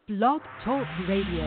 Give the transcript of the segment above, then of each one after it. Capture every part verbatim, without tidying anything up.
Blog Talk Radio.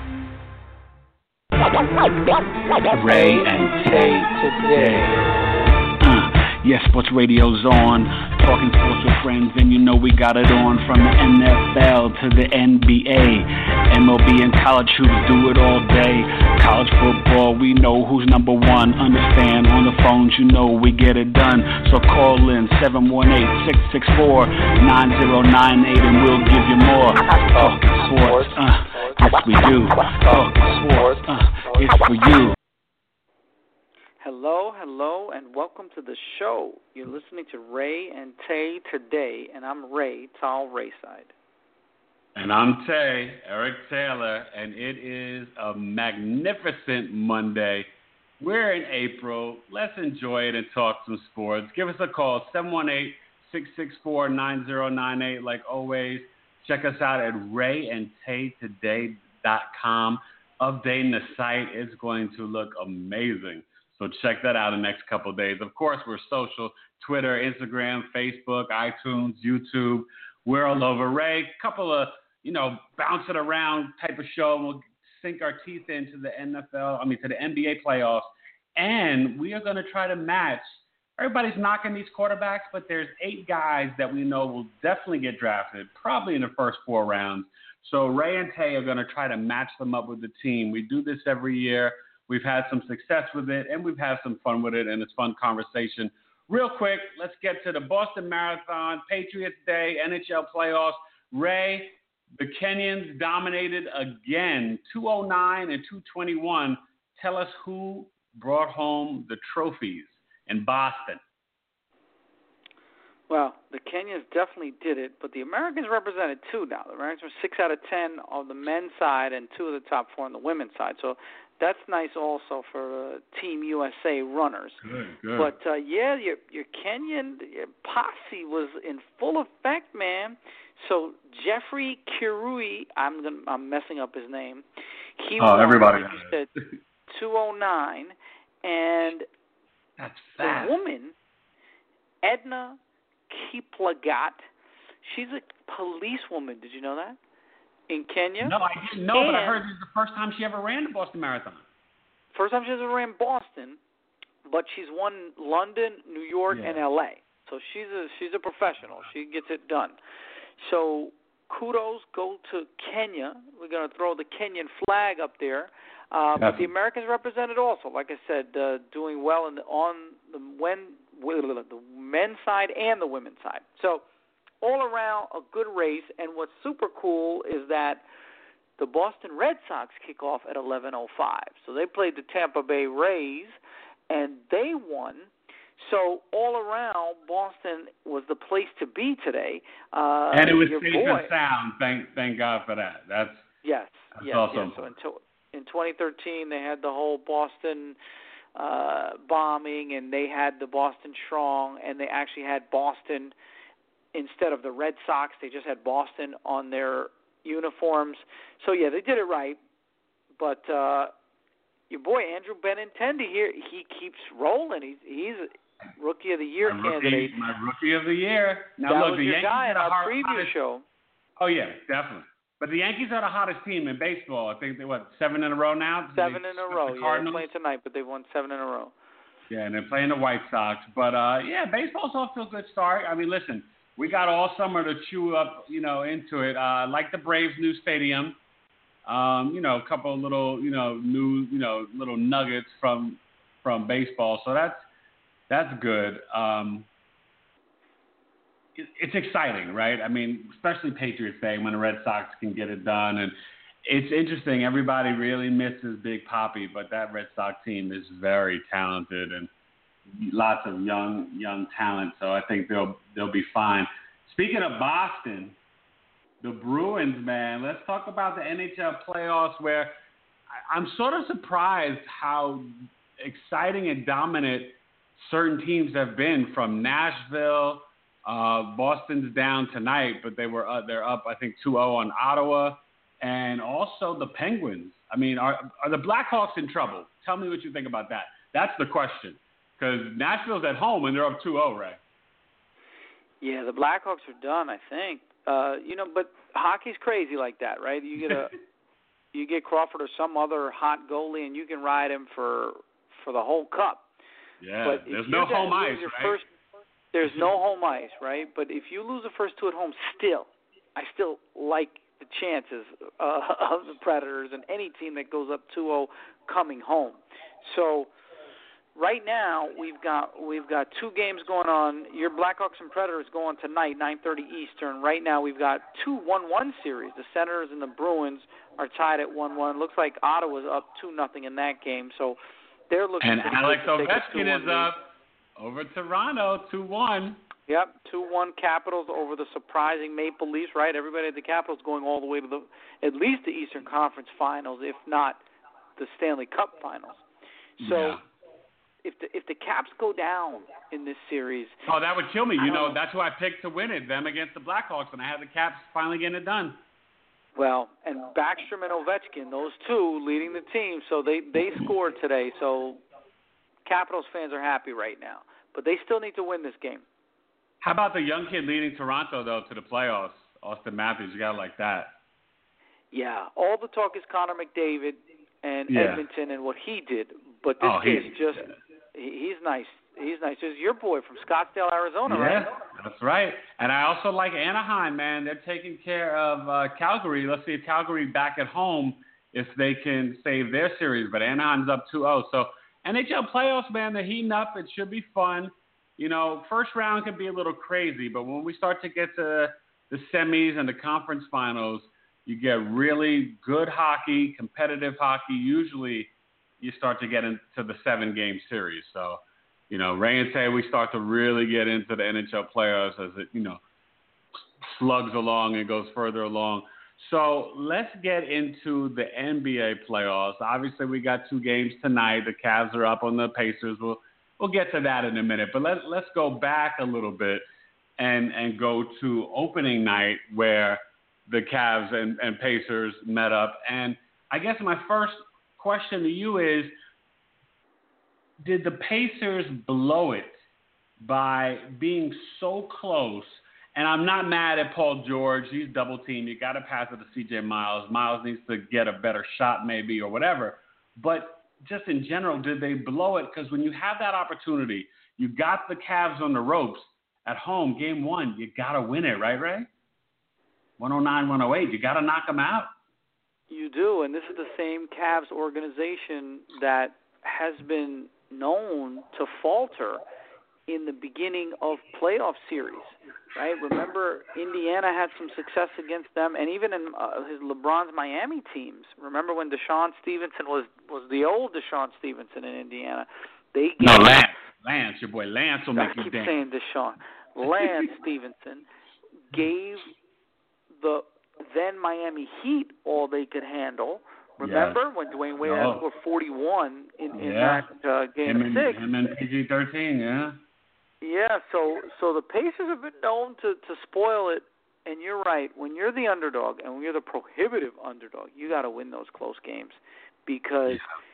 Ray and Tay today. Uh, yes, sports radio's on. Talking sports with friends, and you know we got it on from the N F L to the N B A. M L B and college hoops do it all day. College football, we know who's number one. Understand on the phones, you know we get it done. So call in seven one eight, six six four, nine zero nine eight and we'll give you more. Talking sports, uh, yes we do. Talking sports, uh, it's for you. Hello, hello, and welcome to the show. You're listening to Ray and Tay today, and I'm Ray, Tal Rayside. And I'm Tay, Eric Taylor, and it is a magnificent Monday. We're in April. Let's enjoy it and talk some sports. Give us a call, seven one eight, six six four, nine zero nine eight. Like always, check us out at ray and tay today dot com. Updating the site. It's going to look amazing. So check that out in the next couple of days. Of course, we're social, Twitter, Instagram, Facebook, iTunes, YouTube. We're all over. Ray, couple of, you know, bounce it around type of show. We'll sink our teeth into the N F L, I mean, to the N B A playoffs. And we are going to try to match. Everybody's knocking these quarterbacks, but there's eight guys that we know will definitely get drafted, probably in the first four rounds. So Ray and Tay are going to try to match them up with the team. We do this every year. We've had some success with it, and we've had some fun with it, and it's fun conversation. Real quick, let's get to the Boston Marathon, Patriots Day, N H L playoffs. Ray, the Kenyans dominated again, two oh nine and two twenty-one. Tell us who brought home the trophies in Boston. Well, the Kenyans definitely did it, but the Americans represented two now. The Americans were six out of ten on the men's side and two of the top four on the women's side. So that's nice also for uh, Team U S A runners. Good, good. But, uh, yeah, your your Kenyan your posse was in full effect, man. So Jeffrey Kirui, I'm gonna, I'm messing up his name. He oh, won, everybody like you said, two oh nine. And that's fast. The woman, Edna Kiplagat, she's a policewoman. Did you know that? In Kenya? No, I didn't know, and but I heard this is the first time she ever ran the Boston Marathon. First time she ever ran Boston, but she's won London, New York, yeah. and L A. So she's a she's a professional. She gets it done. So kudos go to Kenya. We're going to throw the Kenyan flag up there. Uh, but the Americans represented also, like I said, uh, doing well in the, on the, when, the men's side and the women's side. So all around a good race, and what's super cool is that the Boston Red Sox kick off at eleven oh five. So they played the Tampa Bay Rays, and they won. So all around, Boston was the place to be today. Uh, and it was your safe boy, and sound. Thank, thank God for that. That's yes, that's yes, also yes. So until in twenty thirteen, they had the whole Boston uh, bombing, and they had the Boston Strong, and they actually had Boston. Instead of the Red Sox, they just had Boston on their uniforms. So, yeah, they did it right. But uh, your boy, Andrew Benintendi here, he keeps rolling. He's he's a Rookie of the Year my candidate. Rookie, my Rookie of the Year. Now, that look, was the your Yankees guy in are our hot, preview hottest, show. Oh, yeah, definitely. But the Yankees are the hottest team in baseball. I think they what, seven in a row now? Seven they, in a row. the Yeah, they're playing tonight, but they've won seven in a row. Yeah, and they're playing the White Sox. But, uh, yeah, baseball's off to a good start. I mean, listen. We got all summer to chew up, you know, into it. Uh, like the Braves' new stadium, um, you know, a couple of little, you know, new, you know, little nuggets from from baseball. So that's that's good. Um, it, it's exciting, right? I mean, especially Patriots Day when the Red Sox can get it done. And it's interesting. Everybody really misses Big Papi, but that Red Sox team is very talented and lots of young young talent, so I think they'll they'll be fine. Speaking of Boston, the Bruins, man, let's talk about the N H L playoffs where I'm sort of surprised how exciting and dominant certain teams have been from Nashville. Uh, Boston's down tonight, but they were uh, they're up, I think, two oh on Ottawa, and also the Penguins. I mean, are are the Blackhawks in trouble? Tell me what you think about that. That's the question. Because Nashville's at home and they're up two oh, Ray. Yeah, the Blackhawks are done, I think. Uh, you know, but hockey's crazy like that, right? You get a you get Crawford or some other hot goalie, and you can ride him for for the whole cup. Yeah, but there's no home ice, your right? First, there's no home ice, right? But if you lose the first two at home, still, I still like the chances uh, of the Predators and any team that goes up two oh coming home. So right now we've got we've got two games going on. Your Blackhawks and Predators go on tonight, nine thirty Eastern. Right now we've got two one one series. The Senators and the Bruins are tied at one one. Looks like Ottawa's up two nothing in that game. So they're looking. And Alex to Ovechkin is up over Toronto two one. Yep, two one Capitals over the surprising Maple Leafs, right? Everybody at the Capitals going all the way to the at least the Eastern Conference Finals, if not the Stanley Cup Finals. So yeah. if the if the Caps go down in this series, oh, that would kill me. You know, know, that's who I picked to win it, them against the Blackhawks, and I had the Caps finally getting it done. Well, and Backstrom and Ovechkin, those two leading the team, so they, they scored today. So Capitals fans are happy right now, but they still need to win this game. How about the young kid leading Toronto, though, to the playoffs? Austin Matthews, you got to like that. Yeah, all the talk is Connor McDavid and yeah. Edmonton and what he did, but this oh, kid is just he, he's nice. He's nice. This is your boy from Scottsdale, Arizona, yeah, right? That's right. And I also like Anaheim, man. They're taking care of uh, Calgary. Let's see if Calgary back at home if they can save their series. But Anaheim's up two oh. So N H L playoffs, man, they're heating up. It should be fun. You know, first round can be a little crazy, but when we start to get to the semis and the conference finals, you get really good hockey, competitive hockey. Usually you start to get into the seven-game series. So, you know, Ray and Tay, we start to really get into the N H L playoffs as it, you know, slugs along and goes further along. So let's get into the N B A playoffs. Obviously, we got two games tonight. The Cavs are up on the Pacers. We'll we'll get to that in a minute. But let's let's go back a little bit and and go to opening night where the Cavs and, and Pacers met up. And I guess my first question to you is, did the Pacers blow it by being so close? And I'm not mad at Paul George. He's double teamed. You got to pass it to C J Miles. Miles needs to get a better shot maybe or whatever. But just in general, did they blow it? Because when you have that opportunity, you got the Cavs on the ropes at home, game one, you got to win it, right, Ray? one oh nine, one oh eight, you got to knock them out. You do, and this is the same Cavs organization that has been known to falter in the beginning of playoff series, right? Remember, Indiana had some success against them, and even in uh, his LeBron's Miami teams. Remember when Deshaun Stevenson was, was the old Deshaun Stevenson in Indiana? They no, Lance. Lance, your boy Lance will make I you keep dance. saying Deshaun. Lance Stevenson gave the then Miami Heat all they could handle. Remember yes. when Dwayne Wade oh. had scored forty-one in, in yeah. that uh, game him and, six? Him and P G thirteen, yeah. Yeah, so so the Pacers have been known to, to spoil it, and you're right. When you're the underdog and when you're the prohibitive underdog, you got to win those close games because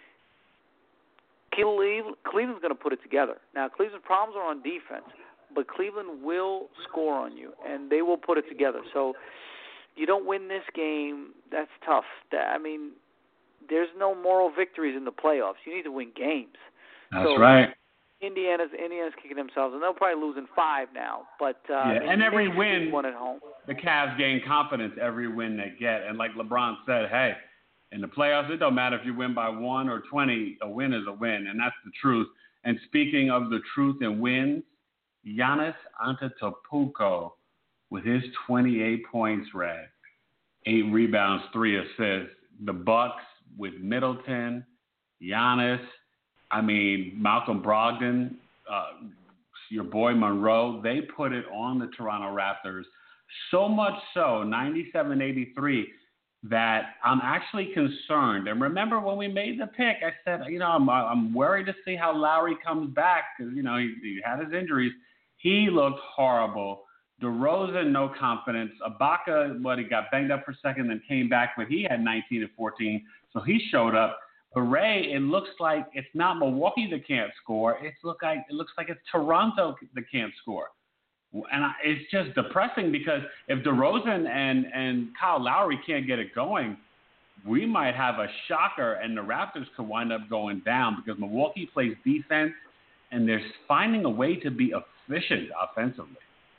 yeah. Cleveland, Cleveland's going to put it together. Now, Cleveland's problems are on defense, but Cleveland will score on you, and they will put it together. So you don't win this game, that's tough. I mean, there's no moral victories in the playoffs. You need to win games. That's so, right. Indiana's Indiana's kicking themselves, and they'll probably lose in five now. But uh, yeah, and every win, one at home, the Cavs gain confidence every win they get. And like LeBron said, hey, in the playoffs, it don't matter if you win by one or twenty. A win is a win, and that's the truth. And speaking of the truth and wins, Giannis Antetokounmpo with his twenty-eight points, Ray, eight rebounds, three assists. The Bucks with Middleton, Giannis. I mean, Malcolm Brogdon, uh, your boy Monroe, they put it on the Toronto Raptors. So much so, ninety-seven eighty-three, that I'm actually concerned. And remember when we made the pick, I said, you know, I'm, I'm worried to see how Lowry comes back because, you know, he, he had his injuries. He looked horrible. DeRozan, no confidence. Ibaka, what, he got banged up for a second, then came back, but he had nineteen and fourteen, so he showed up. But Ray, it looks like it's not Milwaukee that can't score. It look like it looks like it's Toronto that can't score. And I, it's just depressing because if DeRozan and, and Kyle Lowry can't get it going, we might have a shocker and the Raptors could wind up going down because Milwaukee plays defense and they're finding a way to be efficient offensively.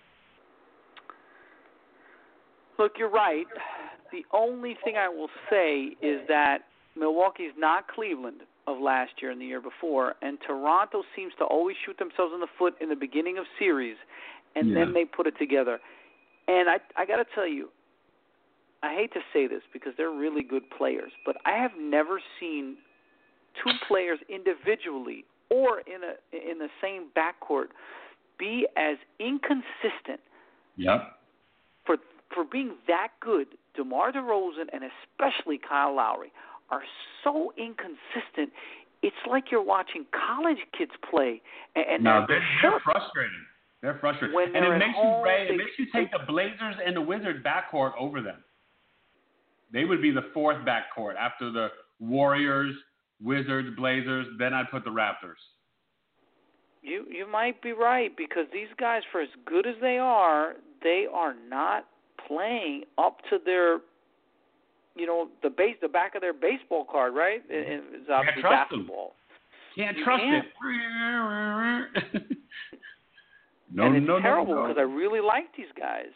Look, you're right. The only thing I will say is that Milwaukee's not Cleveland of last year and the year before, and Toronto seems to always shoot themselves in the foot in the beginning of series, and yeah. then they put it together. And I, I got to tell you, I hate to say this because they're really good players, but I have never seen two players individually or in a in the same backcourt be as inconsistent. Yep. For for being that good. DeMar DeRozan and especially Kyle Lowry are so inconsistent. It's like you're watching college kids play. And no, they're, they're frustrating. They're frustrating. When and it makes home, you Ray, they, it makes you take the Blazers and the Wizards backcourt over them. They would be the fourth backcourt after the Warriors, Wizards, Blazers. Then I'd put the Raptors. You you might be right because these guys, for as good as they are, they are not playing up to their, you know, the base, the back of their baseball card, right? It's obviously Can't trust basketball. Them. Can't you trust can't. it. no, and it's no, terrible no, no. because I really like these guys.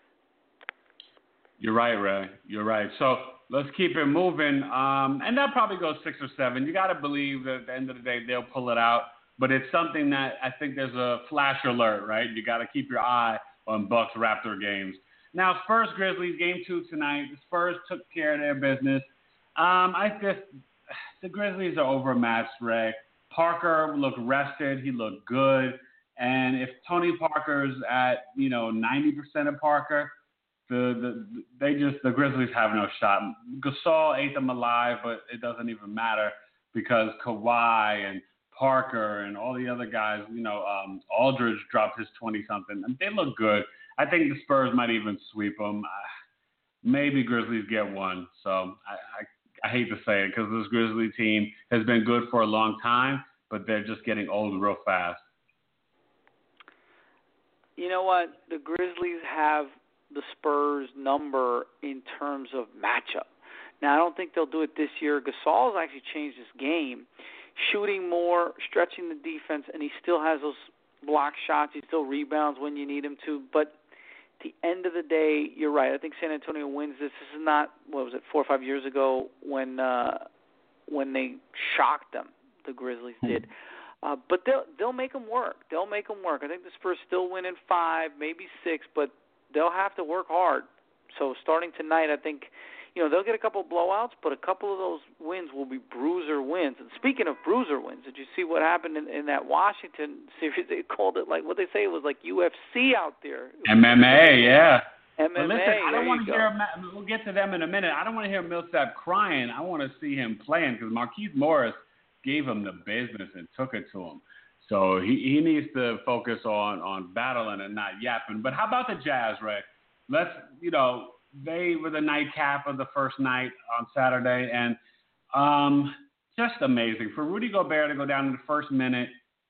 You're right, Ray. You're right. So let's keep it moving. Um, and that probably goes six or seven. You got to believe that at the end of the day they'll pull it out. But it's something that I think there's a flash alert, right? You got to keep your eye on Bucks Raptor games. Now, Spurs Grizzlies game two tonight. The Spurs took care of their business. Um, I just the Grizzlies are overmatched, Ray. Parker looked rested. He looked good. And if Tony Parker's at you know ninety percent of Parker, the, the they just the Grizzlies have no shot. Gasol ate them alive, but it doesn't even matter because Kawhi and Parker and all the other guys, you know, um, Aldridge dropped his twenty-something. They look good. I think the Spurs might even sweep them. Uh, maybe Grizzlies get one. So I, I, I hate to say it because this Grizzly team has been good for a long time, but they're just getting old real fast. You know what? The Grizzlies have the Spurs number in terms of matchup. Now, I don't think they'll do it this year. Gasol has actually changed his game, shooting more, stretching the defense, and he still has those block shots. He still rebounds when you need him to. But at the end of the day, you're right. I think San Antonio wins this. This is not, what was it, four or five years ago when uh, when they shocked them, the Grizzlies did. Uh, but they'll they'll make them work. They'll make them work. I think the Spurs still win in five, maybe six, but they'll have to work hard. So starting tonight, I think, you know, they'll get a couple of blowouts, but a couple of those wins will be bruiser wins. And speaking of bruiser wins, did you see what happened in, in that Washington series? They called it like, what they say it was like U F C out there. M M A, yeah. M M A. But listen, I don't want to go. hear. We'll get to them in a minute. I don't want to hear Millsap crying. I want to see him playing because Marquise Morris gave him the business and took it to him. So he, he needs to focus on, on battling and not yapping. But how about the Jazz, Ray? Let's, you know, they were the nightcap of the first night on Saturday, and um, just amazing. For Rudy Gobert to go down in the first minute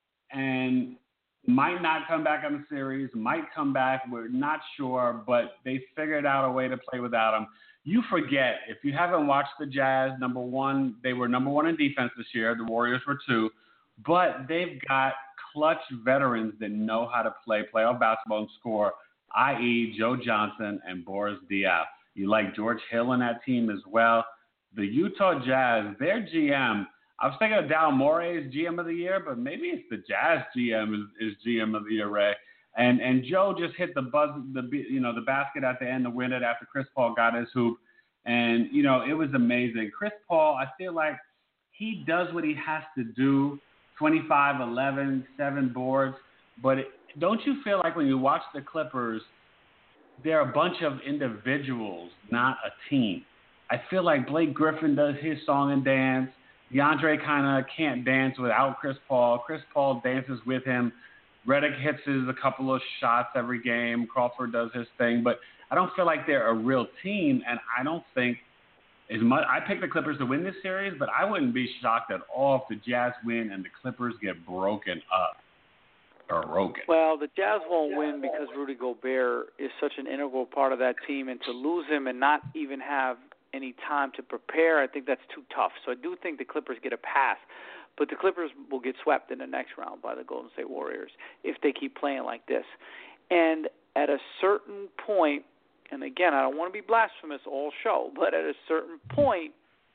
and might not come back on the series, might come back, we're not sure, but they figured out a way to play without him. You forget, if you haven't watched the Jazz, number one, they were number one in defense this year. The Warriors were two. But they've got clutch veterans that know how to play playoff basketball and score, that is. Joe Johnson and Boris Diaw. You like George Hill in that team as well. The Utah Jazz, their G M, I was thinking of Daryl Morey as G M of the year, but maybe it's the Jazz G M is, is G M of the year, Ray. And and Joe just hit the buzz, the you know the basket at the end to win it after Chris Paul got his hoop, and you know it was amazing. Chris Paul, I feel like he does what he has to do, twenty-five, eleven, seven boards, but it, don't you feel like when you watch the Clippers, they're a bunch of individuals, not a team? I feel like Blake Griffin does his song and dance. DeAndre kind of can't dance without Chris Paul. Chris Paul dances with him. Redick hits his a couple of shots every game. Crawford does his thing. But I don't feel like they're a real team, and I don't think as much. I picked the Clippers to win this series, but I wouldn't be shocked at all if the Jazz win and the Clippers get broken up. broken. Well, the Jazz won't win because Rudy Gobert is such an integral part of that team, and to lose him and not even have any time to prepare, I think that's too tough. So I do think the Clippers get a pass, but the Clippers will get swept in the next round by the Golden State Warriors if they keep playing like this. And at a certain point, and again, I don't want to be blasphemous all show, but at a certain point,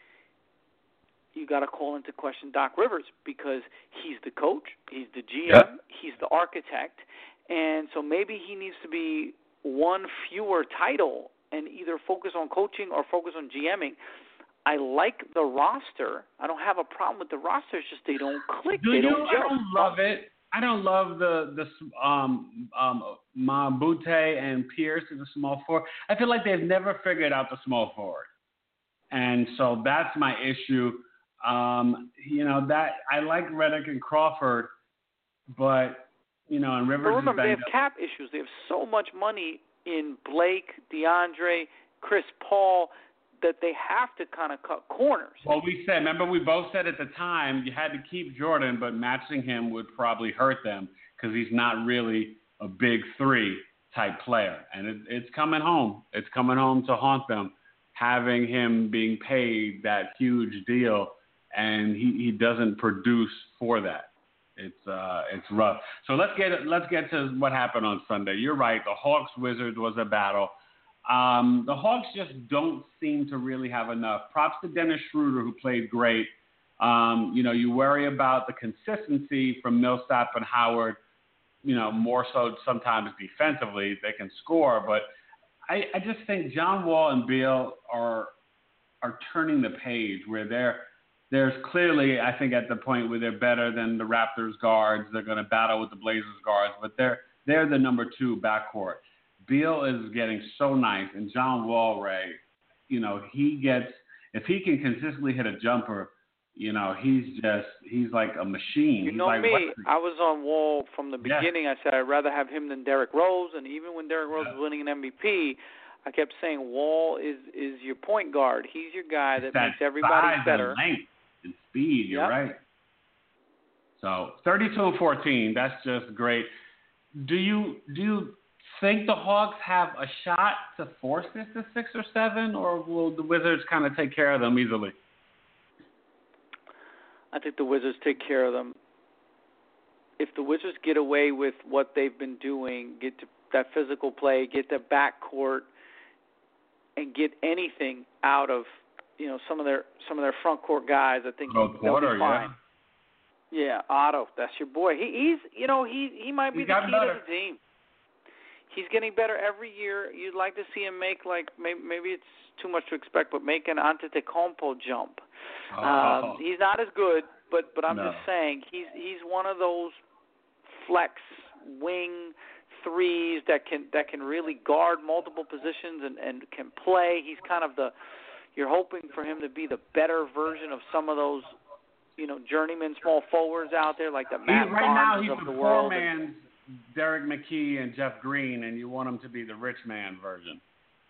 you got to call into question Doc Rivers because he's the coach, he's the G M, yep. he's the architect, and so maybe he needs to be one fewer title and either focus on coaching or focus on GMing. I like the roster. I don't have a problem with the roster. It's just they don't click. Do they you? don't I don't love it. I don't love the the um um Mabute and Pierce as a small forward. I feel like they've never figured out the small forward, and so that's my issue. Um, you know that I like Redick and Crawford, but you know, and Rivers. But remember, is they have up. cap issues. They have so much money in Blake, DeAndre, Chris Paul that they have to kind of cut corners. Well, we said, remember, we both said at the time you had to keep Jordan, but matching him would probably hurt them because he's not really a big three type player, and it, it's coming home. It's coming home to haunt them, having him being paid that huge deal. And he, he doesn't produce for that. It's uh it's rough. So let's get let's get to what happened on Sunday. You're right. The Hawks Wizards was a battle. Um, the Hawks just don't seem to really have enough. Props to Dennis Schroeder, who played great. Um, you know, you worry about the consistency from Millsap and Howard. You know, more so sometimes defensively they can score, but I, I just think John Wall and Beal are are turning the page where they're. There's clearly, I think, at the point where they're better than the Raptors guards. They're going to battle with the Blazers guards, but they're they're the number two backcourt. Beal is getting so nice, and John Wall, Ray, you know, he gets if he can consistently hit a jumper, you know, he's just he's like a machine. You he's know like, me, the... I was on Wall from the beginning. Yeah. I said I'd rather have him than Derrick Rose, and even when Derrick Rose yeah. was winning an M V P, I kept saying Wall is is your point guard. He's your guy that, that makes everybody size better. And length. And speed, you're yep. right. So thirty-two and fourteen, that's just great. Do you do you think the Hawks have a shot to force this to six or seven, or will the Wizards kind of take care of them easily? I think the Wizards take care of them. If the Wizards get away with what they've been doing, get to that physical play, get the backcourt, and get anything out of you know, some of their some of their front court guys, I think oh, they'll Porter, be fine. Yeah. yeah, Otto, that's your boy. He, he's, you know, he he might be he's the key better. to the team. He's getting better every year. You'd like to see him make like maybe maybe it's too much to expect, but make an Antetokounmpo jump. Oh. Um, he's not as good, but but I'm no. just saying he's he's one of those flex wing threes that can that can really guard multiple positions and, and can play. He's kind of the You're hoping for him to be the better version of some of those, you know, journeyman small forwards out there, like the Matt he, right now Barnes he's of the the poor world. man's Derek McKee and Jeff Green, and you want him to be the rich man version.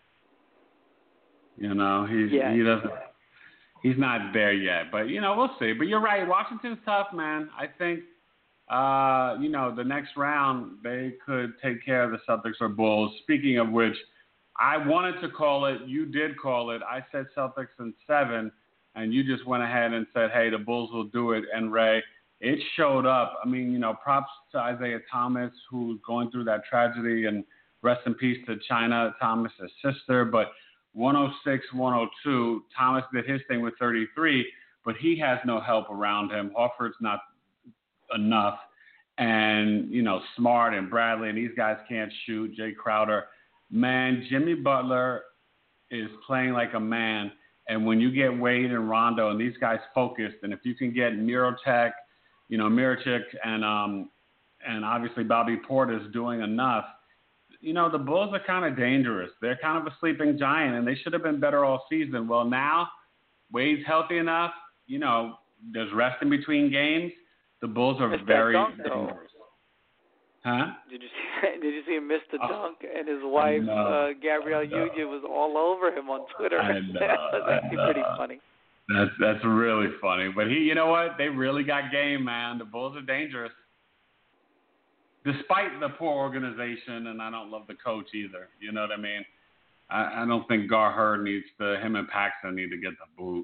You know, he's yeah. he doesn't. He's not there yet, but you know, we'll see. But you're right, Washington's tough, man. I think, uh, you know, the next round they could take care of the Celtics or Bulls. Speaking of which. I wanted to call it. You did call it. I said Celtics in seven, and you just went ahead and said, hey, the Bulls will do it. And, Ray, it showed up. I mean, you know, props to Isaiah Thomas, who's going through that tragedy, and rest in peace to China Thomas' sister. But one oh six one oh two, Thomas did his thing with thirty-three, but he has no help around him. Horford's not enough. And, you know, Smart and Bradley, and these guys can't shoot. Jay Crowder. Man, Jimmy Butler is playing like a man. And when you get Wade and Rondo and these guys focused, and if you can get Mirotic, you know, Mirotic and um, and obviously Bobby Portis doing enough, you know, the Bulls are kind of dangerous. They're kind of a sleeping giant, and they should have been better all season. Well, now Wade's healthy enough. You know, there's rest in between games. The Bulls are it's very dunk, dangerous. Huh? Did you see? Did you see him miss the oh, dunk? And his wife, uh, Gabrielle Union, was all over him on Twitter. I know, that was actually I know. pretty funny. That's that's really funny. But he, you know what? They really got game, man. The Bulls are dangerous. despite the poor organization, and I don't love the coach either. You know what I mean? I, I don't think Gar Hurd needs to, him and Paxton need to get the boot.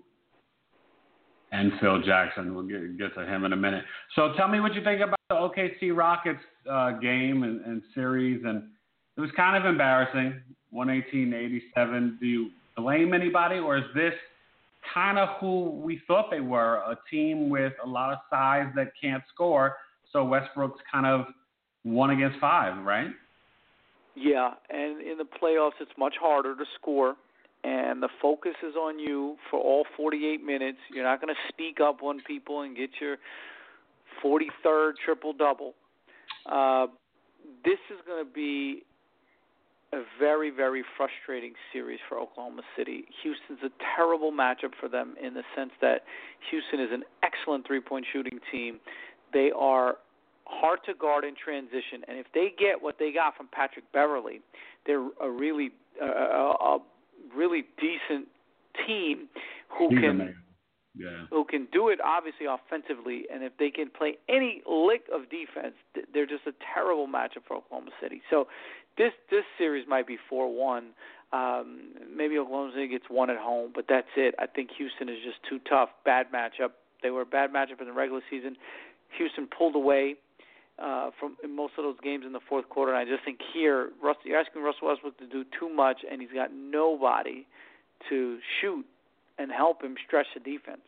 And Phil Jackson. We'll get, get to him in a minute. So tell me what you think about the O K C Rockets uh, game and, and series. And it was kind of embarrassing, one eighteen to eighty-seven. Do you blame anybody, or is this kind of who we thought they were, a team with a lot of size that can't score? So Westbrook's kind of one against five, right? Yeah, and in the playoffs, it's much harder to score, and the focus is on you for all forty-eight minutes. You're not going to sneak up on people and get your forty-third triple-double. Uh, this is going to be a very, very frustrating series for Oklahoma City. Houston's a terrible matchup for them in the sense that Houston is an excellent three-point shooting team. They are hard to guard in transition, and if they get what they got from Patrick Beverley, they're a really, uh, a really decent team who He's can, amazing. Yeah. who can do it obviously offensively, and if they can play any lick of defense, they're just a terrible matchup for Oklahoma City. So this this series might be four one. Um, maybe Oklahoma City gets one at home, but that's it. I think Houston is just too tough. Bad matchup. They were a bad matchup in the regular season. Houston pulled away uh, from in most of those games in the fourth quarter, and I just think here, Russ, you're asking Russell Westbrook to do too much, and he's got nobody to shoot and help him stretch the defense.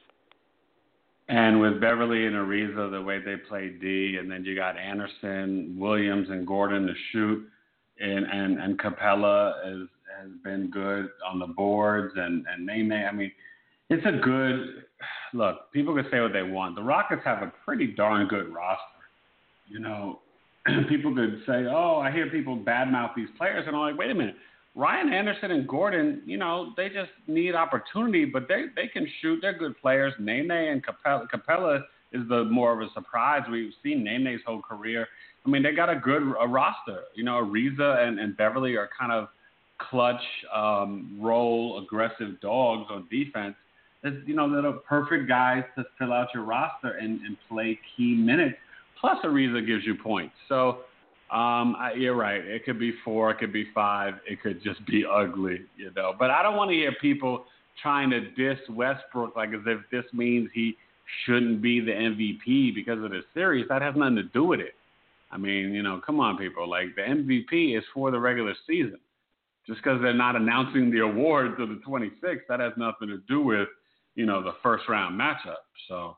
And with Beverly and Ariza, the way they play D, and then you got Anderson, Williams, and Gordon to shoot, and and, and Capella is, has been good on the boards, and, and Nene. I mean, it's a good – look, people can say what they want. The Rockets have a pretty darn good roster. You know, people could say, oh, I hear people badmouth these players, and I'm like, wait a minute. Ryan Anderson and Gordon, you know, they just need opportunity, but they, they can shoot. They're good players. Nene and Capella, Capella is the more of a surprise. We've seen Nene's whole career. I mean, they got a good a roster. You know, Ariza and, and Beverly are kind of clutch, um, role, aggressive dogs on defense. It's, you know, they're the perfect guys to fill out your roster and, and play key minutes. Plus, Ariza gives you points. So, Um, I, you're right. It could be four. It could be five. It could just be ugly, you know. But I don't want to hear people trying to diss Westbrook like as if this means he shouldn't be the M V P because of the series. That has nothing to do with it. I mean, you know, come on, people. Like, the M V P is for the regular season. Just because they're not announcing the award to the twenty-sixth, that has nothing to do with, you know, the first-round matchup. So,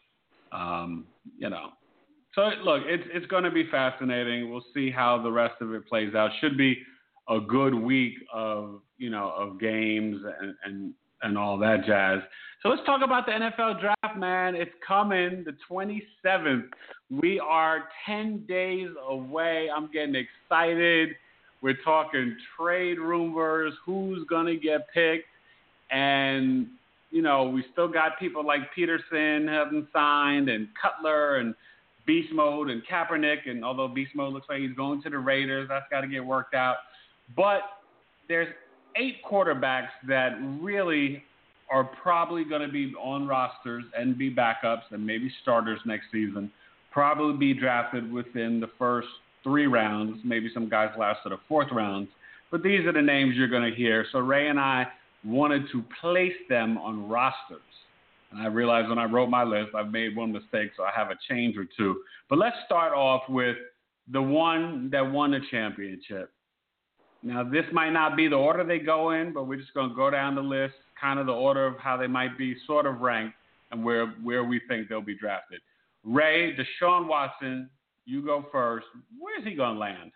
um, you know. So, look, it's it's going to be fascinating. We'll see how the rest of it plays out. Should be a good week of, you know, of games and, and, and all that jazz. So let's talk about the N F L draft, man. It's coming, the twenty-seventh. We are ten days away. I'm getting excited. We're talking trade rumors, who's going to get picked. And, you know, we still got people like Peterson haven't signed, and Cutler, and Beast Mode, and Kaepernick, and although Beast Mode looks like he's going to the Raiders, that's got to get worked out. But there's eight quarterbacks that really are probably going to be on rosters and be backups and maybe starters next season, probably be drafted within the first three rounds. Maybe some guys last to the fourth round. But these are the names you're going to hear. So Ray and I wanted to place them on rosters. And I realized when I wrote my list, I've made one mistake, so I have a change or two. But let's start off with the one that won the championship. Now, this might not be the order they go in, but we're just going to go down the list, kind of the order of how they might be sort of ranked and where, where we think they'll be drafted. Ray, Deshaun Watson, you go first. Where's he going to land?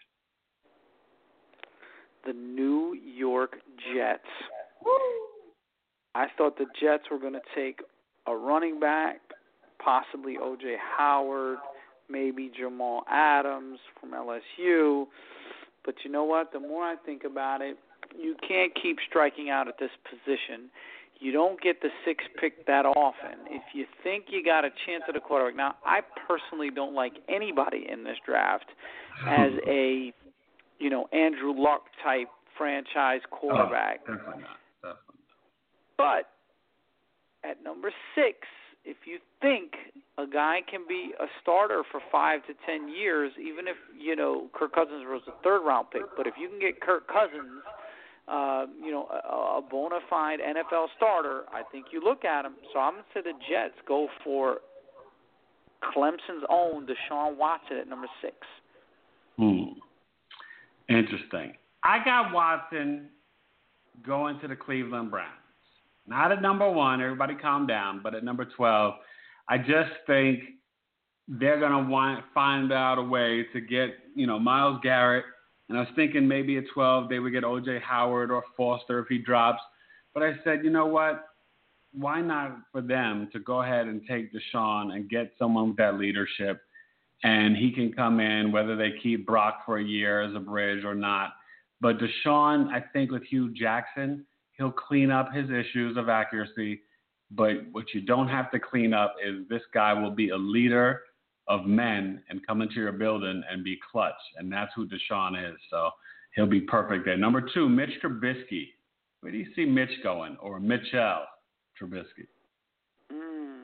The New York Jets. Woo! I thought the Jets were going to take a running back, possibly O J Howard, maybe Jamal Adams from L S U. But you know what? The more I think about it, you can't keep striking out at this position. You don't get the sixth pick that often. If you think you got a chance at a quarterback. Now, I personally don't like anybody in this draft as a, you know, Andrew Luck type franchise quarterback. Oh, definitely not. Definitely not. But at number six, if you think a guy can be a starter for five to ten years, even if, you know, Kirk Cousins was a third-round pick, but if you can get Kirk Cousins, uh, you know, a, a bona fide N F L starter, I think you look at him. So I'm going to say the Jets go for Clemson's own Deshaun Watson at number six. Hmm. Interesting. I got Watson going to the Cleveland Browns. Not at number one, everybody calm down, but at number twelve, I just think they're going to want find out a way to get, you know, Myles Garrett. And I was thinking maybe at twelve they would get O J Howard or Foster if he drops. But I said, you know what? Why not for them to go ahead and take Deshaun and get someone with that leadership, and he can come in, whether they keep Brock for a year as a bridge or not. But Deshaun, I think with Hugh Jackson, he'll clean up his issues of accuracy. But what you don't have to clean up is this guy will be a leader of men and come into your building and be clutch. And that's who Deshaun is. So he'll be perfect there. Number two, Mitch Trubisky. Where do you see Mitch going? Or Mitchell Trubisky? Mm.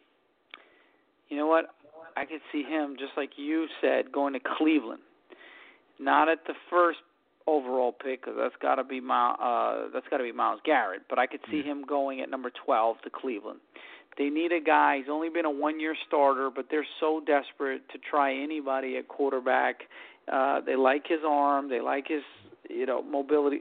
You know what? I could see him, just like you said, going to Cleveland. Not at the first overall pick, because that's got to be Myles, uh, that's got to be Myles Garrett. But I could see him going at number twelve to Cleveland. They need a guy. He's only been a one-year starter, but they're so desperate to try anybody at quarterback. Uh, they like his arm. They like his, you know, mobility.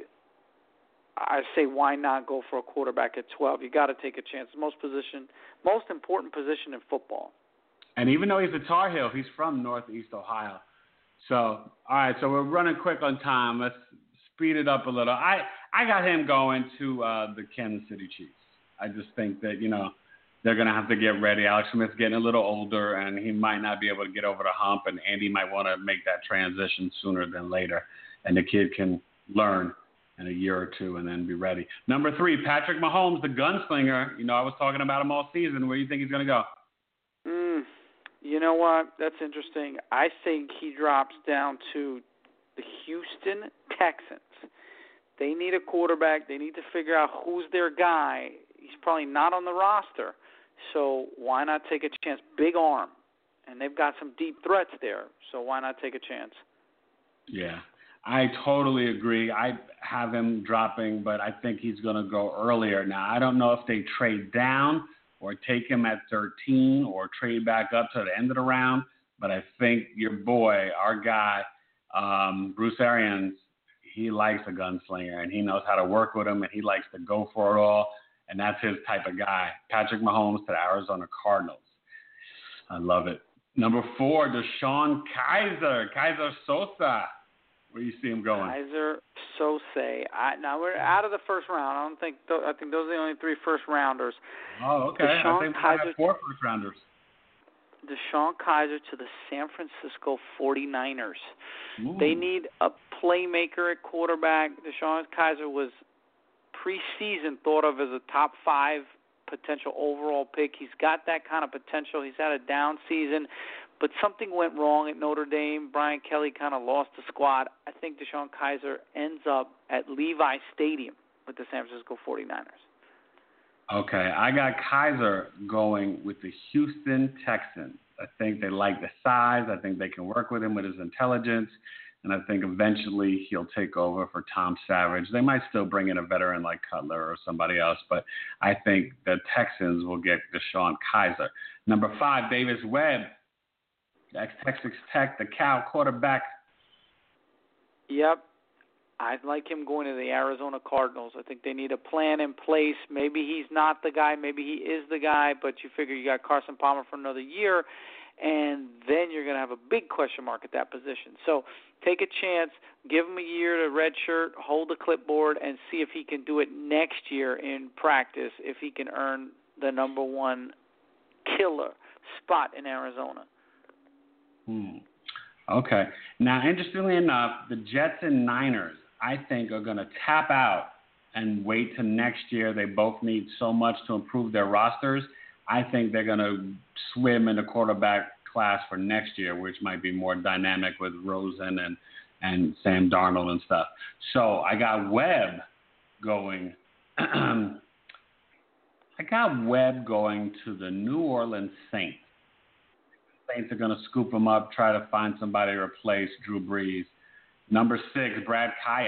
I say, why not go for a quarterback at twelve? You got to take a chance. Most position, most important position in football. And even though he's a Tar Heel, he's from Northeast Ohio. So, all right, so we're running quick on time. Let's speed it up a little. I, I got him going to uh, the Kansas City Chiefs. I just think that, you know, they're going to have to get ready. Alex Smith's getting a little older, and he might not be able to get over the hump, and Andy might want to make that transition sooner than later, and the kid can learn in a year or two and then be ready. Number three, Patrick Mahomes, the gunslinger. You know, I was talking about him all season. Where do you think he's going to go? Mm. You know what? That's interesting. I think he drops down to the Houston Texans. They need a quarterback. They need to figure out who's their guy. He's probably not on the roster. So why not take a chance? Big arm. And they've got some deep threats there. So why not take a chance? Yeah, I totally agree. I have him dropping, but I think he's going to go earlier. Now, I don't know if they trade down or take him at thirteen, or trade back up to the end of the round. But I think your boy, our guy, um, Bruce Arians, he likes a gunslinger, and he knows how to work with him, and he likes to go for it all, and that's his type of guy. Patrick Mahomes to the Arizona Cardinals. I love it. Number four, DeShone Kizer, Kaiser Sosa. Where do you see him going? Kaiser Sose. I, now we're out of the first round. I don't think. Th- I think those are the only three first rounders. Oh, okay. DeShone I think we Kizer, have four first rounders. DeShone Kizer to the San Francisco forty-niners. Ooh. They need a playmaker at quarterback. DeShone Kizer was preseason thought of as a top five potential overall pick. He's got that kind of potential. He's had a down season. But something went wrong at Notre Dame. Brian Kelly kind of lost the squad. I think DeShone Kizer ends up at Levi Stadium with the San Francisco forty-niners. Okay, I got Kizer going with the Houston Texans. I think they like the size. I think they can work with him with his intelligence. And I think eventually he'll take over for Tom Savage. They might still bring in a veteran like Cutler or somebody else, but I think the Texans will get DeShone Kizer. Number five, Davis Webb. Ex-Texas Tech, the Cal quarterback. Yep. I'd like him going to the Arizona Cardinals. I think they need a plan in place. Maybe he's not the guy. Maybe he is the guy, but you figure you got Carson Palmer for another year, and then you're going to have a big question mark at that position. So take a chance, give him a year to redshirt, hold the clipboard, and see if he can do it next year in practice, if he can earn the number one killer spot in Arizona. Hmm. Okay. Now, interestingly enough, the Jets and Niners, I think, are going to tap out and wait till next year. They both need so much to improve their rosters. I think they're going to swim in the quarterback class for next year, which might be more dynamic with Rosen and, and Sam Darnold and stuff. So I got Webb going I got Webb going to the New Orleans Saints. Saints are going to scoop him up, try to find somebody to replace Drew Brees. Number six, Brad Kaaya.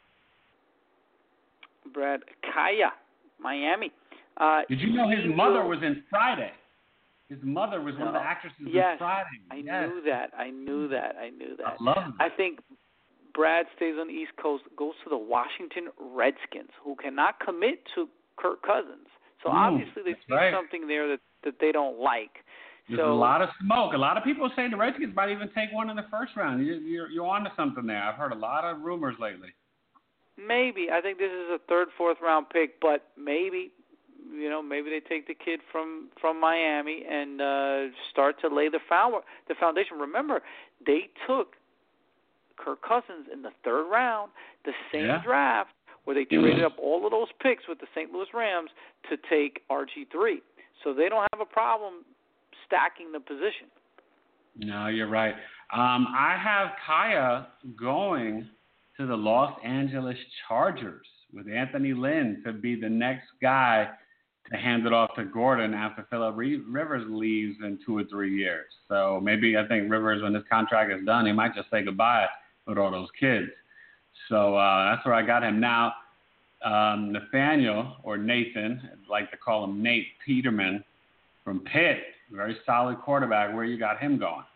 Brad Kaaya, Miami. Uh, Did you know his mother will... was in Friday? His mother was no. one of the actresses yes, in Friday. I yes. knew that. I knew that. I knew that. I love that. I think Brad stays on the East Coast, goes to the Washington Redskins, who cannot commit to Kirk Cousins. So mm, obviously they see right. something there that, that they don't like. There's so, a lot of smoke. A lot of people say the Redskins might even take one in the first round. You, you're, you're on to something there. I've heard a lot of rumors lately. Maybe. I think this is a third, fourth round pick, but maybe, you know, maybe they take the kid from, from Miami and uh, start to lay the, foul, the foundation. Remember, they took Kirk Cousins in the third round, the same yeah. draft where they traded up all of those picks with the Saint Louis Rams to take R G three. So they don't have a problem stacking the position. No, you're right. Um, I have Kaaya going to the Los Angeles Chargers with Anthony Lynn to be the next guy to hand it off to Gordon after Phillip Rivers leaves in two or three years. So maybe I think Rivers, when this contract is done, he might just say goodbye with all those kids. So uh, that's where I got him. Now, um, Nathaniel, or Nathan, I'd like to call him Nate Peterman from Pitt, very solid quarterback. Where you got him going?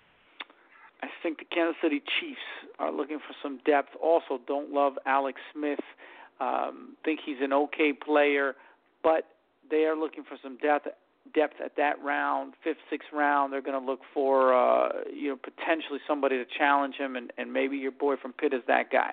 I think the Kansas City Chiefs are looking for some depth. Also, don't love Alex Smith. Um, think he's an okay player, but they are looking for some depth. Depth at that round, fifth, sixth round. They're going to look for uh, you know potentially somebody to challenge him, and, and maybe your boy from Pitt is that guy.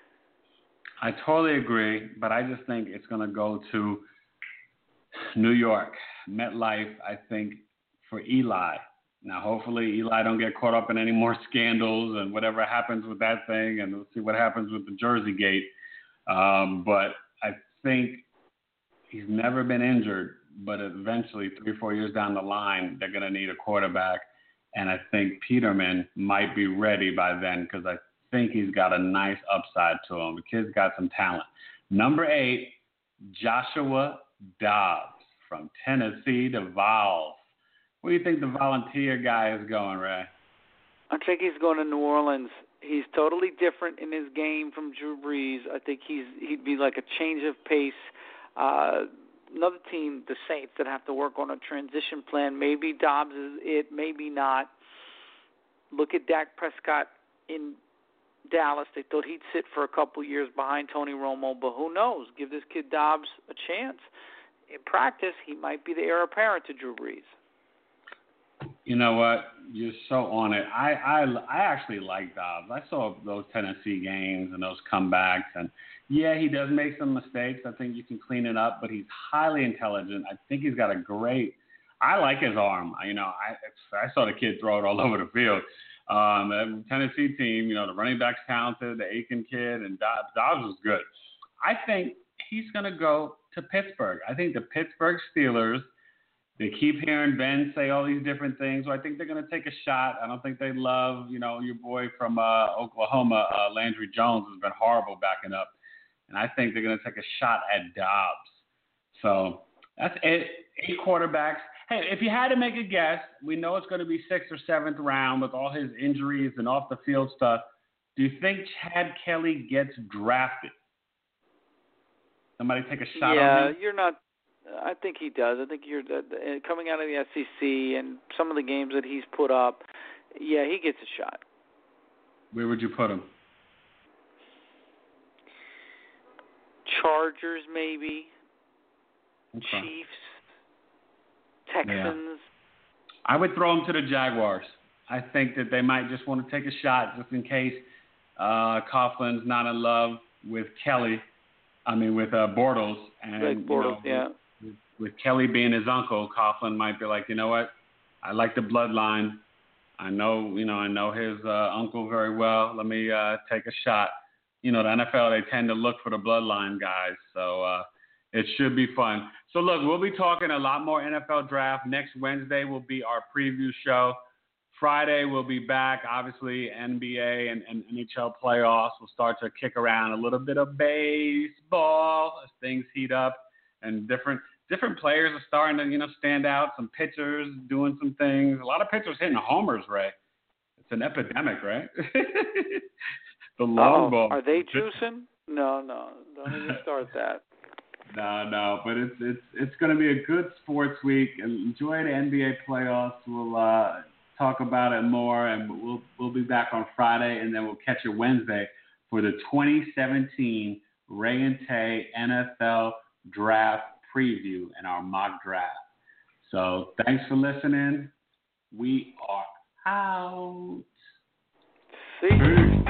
I totally agree, but I just think it's going to go to New York, MetLife. I think for Eli. Now, hopefully, Eli don't get caught up in any more scandals and whatever happens with that thing, and we'll see what happens with the Jersey Gate. Um, but I think he's never been injured, but eventually, three, four years down the line, they're going to need a quarterback. And I think Peterman might be ready by then because I think he's got a nice upside to him. The kid's got some talent. Number eight, Joshua Dobbs from Tennessee to Vols. Where do you think the volunteer guy is going, Ray? I think he's going to New Orleans. He's totally different in his game from Drew Brees. I think he's he'd be like a change of pace. Uh, another team, the Saints, that have to work on a transition plan. Maybe Dobbs is it, maybe not. Look at Dak Prescott in Dallas. They thought he'd sit for a couple years behind Tony Romo, but who knows? Give this kid Dobbs a chance. In practice, he might be the heir apparent to Drew Brees. You know what? You're so on it. I, I, I actually like Dobbs. I saw those Tennessee games and those comebacks. And, yeah, he does make some mistakes. I think you can clean it up. But he's highly intelligent. I think he's got a great – I like his arm. You know, I I saw the kid throw it all over the field. Um, the Tennessee team, you know, the running back's talented, the Aiken kid, and Dobbs, Dobbs was good. I think he's going to go to Pittsburgh. I think the Pittsburgh Steelers – they keep hearing Ben say all these different things. So I think they're going to take a shot. I don't think they love, you know, your boy from uh, Oklahoma, uh, Landry Jones, has been horrible backing up. And I think they're going to take a shot at Dobbs. So that's it. Eight quarterbacks. Hey, if you had to make a guess, we know it's going to be sixth or seventh round with all his injuries and off-the-field stuff. Do you think Chad Kelly gets drafted? Somebody take a shot yeah, on him? Yeah, you're not. I think he does. I think you're uh, coming out of the S E C and some of the games that he's put up. Yeah, he gets a shot. Where would you put him? Chargers, maybe. Okay. Chiefs. Texans. Yeah. I would throw him to the Jaguars. I think that they might just want to take a shot just in case uh, Coughlin's not in love with Kelly. I mean, with uh, Bortles. And, like Bortles, you know, yeah. With, with Kelly being his uncle, Coughlin might be like, you know what? I like the bloodline. I know, you know, I know his uh, uncle very well. Let me uh, take a shot. You know, the N F L, they tend to look for the bloodline guys. So uh, it should be fun. So, look, we'll be talking a lot more N F L draft. Next Wednesday will be our preview show. Friday we'll be back. Obviously, N B A and, and N H L playoffs will start to kick around a little bit of baseball as things heat up and different different players are starting to, you know, stand out. Some pitchers doing some things. A lot of pitchers hitting homers, Ray. It's an epidemic, right? The long Uh-oh. ball. Are they juicing? No, no. Don't even start that. No, no. But it's it's it's going to be a good sports week. Enjoy the N B A playoffs. We'll uh, talk about it more, and we'll we'll be back on Friday, and then we'll catch you Wednesday for the twenty seventeen Ray and Tay N F L Draft Preview and our mock draft. So thanks for listening. We are out. See you.